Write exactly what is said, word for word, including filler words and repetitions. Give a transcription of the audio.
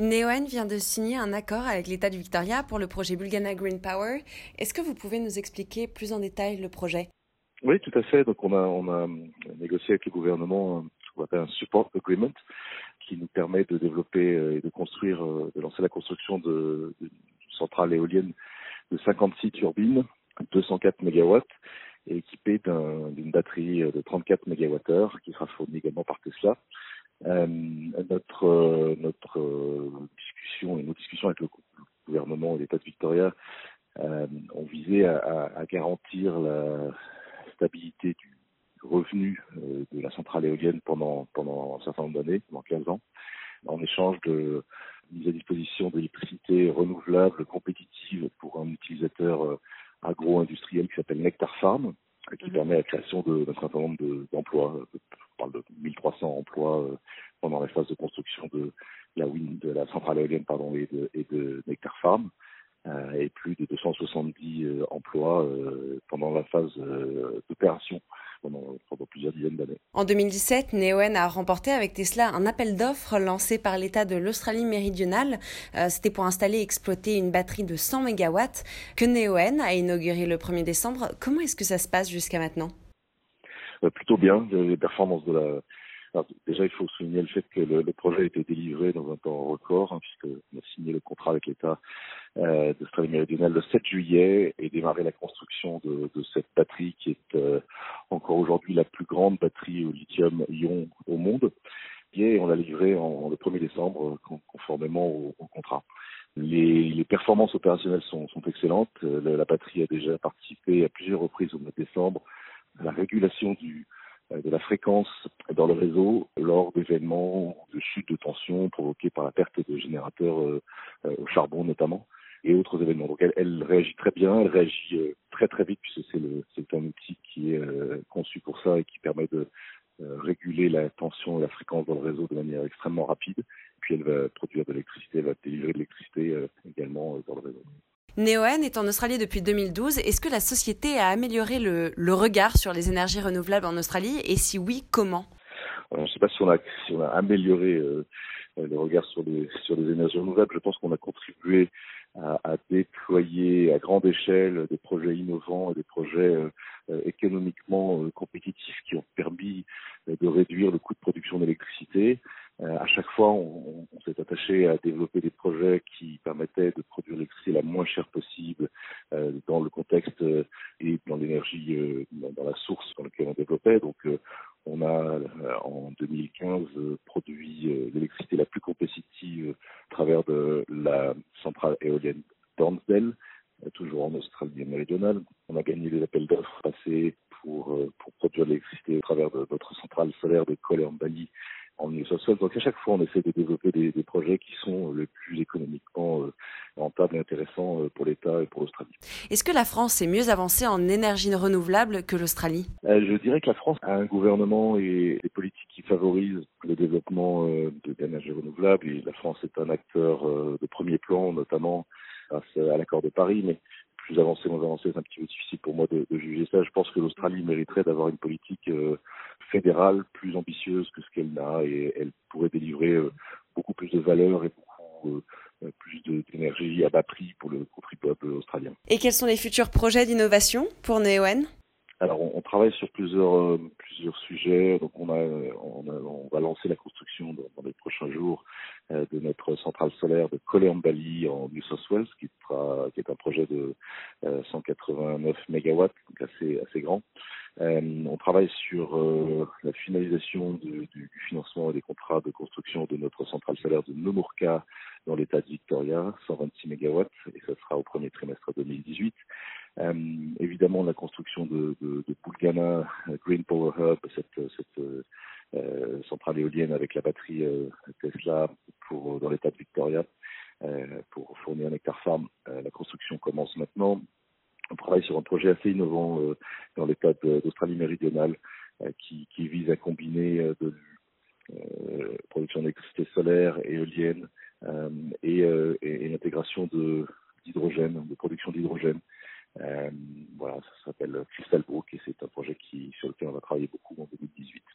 Neoen vient de signer un accord avec l'État du Victoria pour le projet Bulgana Green Power. Est-ce que vous pouvez nous expliquer plus en détail le projet? Oui, tout à fait. Donc on a on a négocié avec le gouvernement ce qu'on appelle un support agreement qui nous permet de développer et de construire, de lancer la construction de, de centrales éoliennes de cinquante-six turbines, deux cent quatre mégawatts, et équipées d'un, d'une batterie de trente-quatre mégawattheures qui sera fournie également par Tesla. Euh, notre euh, notre euh, discussion et nos discussions avec le gouvernement et l'État de Victoria euh, ont visé à, à, à garantir la stabilité du revenu euh, de la centrale éolienne pendant pendant un certain nombre d'années, pendant quinze ans, en échange de mise à disposition d'électricité renouvelable, compétitive pour un utilisateur euh, agro-industriel qui s'appelle Nectar Farm, qui mmh. permet la création de, d'un certain nombre de, d'emplois. On parle de mille trois cents emplois euh, pendant la phase de construction de la wind, de la centrale éolienne pardon, et de, et de Nectar Farm, euh, et plus de deux cent soixante-dix euh, emplois euh, pendant la phase euh, d'opération pendant, pendant plusieurs dizaines d'années. En deux mille dix-sept, Neoen a remporté avec Tesla un appel d'offres lancé par l'État de l'Australie méridionale. Euh, c'était pour installer et exploiter une batterie de cent mégawatts que Neoen a inauguré le premier décembre. Comment est-ce que ça se passe jusqu'à maintenant? euh, Plutôt bien. Les performances de la Alors, déjà, il faut souligner le fait que le, le projet a été délivré dans un temps record, hein, puisqu'on a signé le contrat avec l'État euh, d'Australie méridionale le sept juillet et démarré la construction de, de cette batterie qui est euh, encore aujourd'hui la plus grande batterie au lithium-ion au monde. Et on l'a livré en, le premier décembre, conformément au, au contrat. Les, les performances opérationnelles sont, sont excellentes. La, la batterie a déjà participé à plusieurs reprises au mois de décembre à la régulation du de la fréquence dans le réseau lors d'événements de chute de tension provoqués par la perte de générateurs euh, euh, au charbon notamment et autres événements. Donc elle, elle réagit très bien, elle réagit euh, très très vite puisque c'est, le, c'est un outil qui est euh, conçu pour ça et qui permet de euh, réguler la tension et la fréquence dans le réseau de manière extrêmement rapide. Puis elle va produire de l'électricité, elle va délivrer de l'électricité euh, également euh, dans le réseau. Neoen est en Australie depuis deux mille douze. Est-ce que la société a amélioré le, le regard sur les énergies renouvelables en Australie? Et si oui, comment? Alors, je ne sais pas si on a, si on a amélioré euh, le regard sur les, sur les énergies renouvelables. Je pense qu'on a contribué à, à déployer à grande échelle des projets innovants et des projets euh, euh, économiquement euh, compétitifs qui ont permis euh, de réduire le coût de production d'électricité. Euh, à chaque fois, on, on s'est attaché à développer des projets qui permettaient de produire l'électricité la moins chère possible euh, dans le contexte euh, et dans l'énergie, euh, dans, dans la source dans laquelle on développait. Donc, euh, on a euh, en deux mille quinze euh, produit euh, l'électricité la plus compétitive à travers de la centrale éolienne d'Ornsdale, euh, toujours en Australie méridionale. On a gagné des appels d'offres passés pour, euh, pour produire de l'électricité à travers de notre centrale solaire de Coleambally en New South Wales. Donc à chaque fois, on essaie de développer des, des projets qui sont le plus économiquement euh, rentables et intéressants euh, pour l'État et pour l'Australie. Est-ce que la France est mieux avancée en énergie renouvelable que l'Australie? euh, Je dirais que la France a un gouvernement et des politiques qui favorisent le développement euh, de l'énergie renouvelable. Et la France est un acteur euh, de premier plan, notamment grâce à l'accord de Paris. Mais plus avancé, moins avancé, c'est un petit peu difficile pour moi de, de juger ça. Je pense que l'Australie mériterait d'avoir une politique euh, fédérale plus ambitieuse que ce qu'elle n'a et elle pourrait délivrer euh, beaucoup plus de valeur et beaucoup euh, plus de, d'énergie à bas prix pour le contribuable australien. Et quels sont les futurs projets d'innovation pour Neoen? Alors, on, on travaille sur plusieurs euh, plusieurs sujets. Donc, on a, on a on va lancer la construction dans, dans les prochains jours euh, de notre centrale solaire de Coleambally en New South Wales, qui sera qui est un projet de euh, cent quatre-vingt-neuf mégawatts, donc assez assez grand. Euh, on travaille sur euh, la finalisation de, du, du financement et des contrats de construction de notre centrale solaire de Numurkah dans l'État de Victoria, cent vingt-six mégawatts, et ça sera au premier trimestre deux mille dix-huit. Euh, évidemment, la construction de, de, de Bulgana Green Power Hub, cette, cette euh, centrale éolienne avec la batterie euh, Tesla pour, dans l'État de Victoria euh, pour fournir un Nectar Farm. Euh, la construction commence maintenant. On travaille sur un projet assez innovant euh, dans l'État de, d'Australie méridionale euh, qui, qui vise à combiner euh, de euh, production d'électricité solaire, éolienne euh, et, euh, et, et l'intégration de, d'hydrogène, de production d'hydrogène. Euh, voilà, ça s'appelle Crystal Brook et c'est un projet qui, sur lequel on va travailler beaucoup en deux mille dix-huit.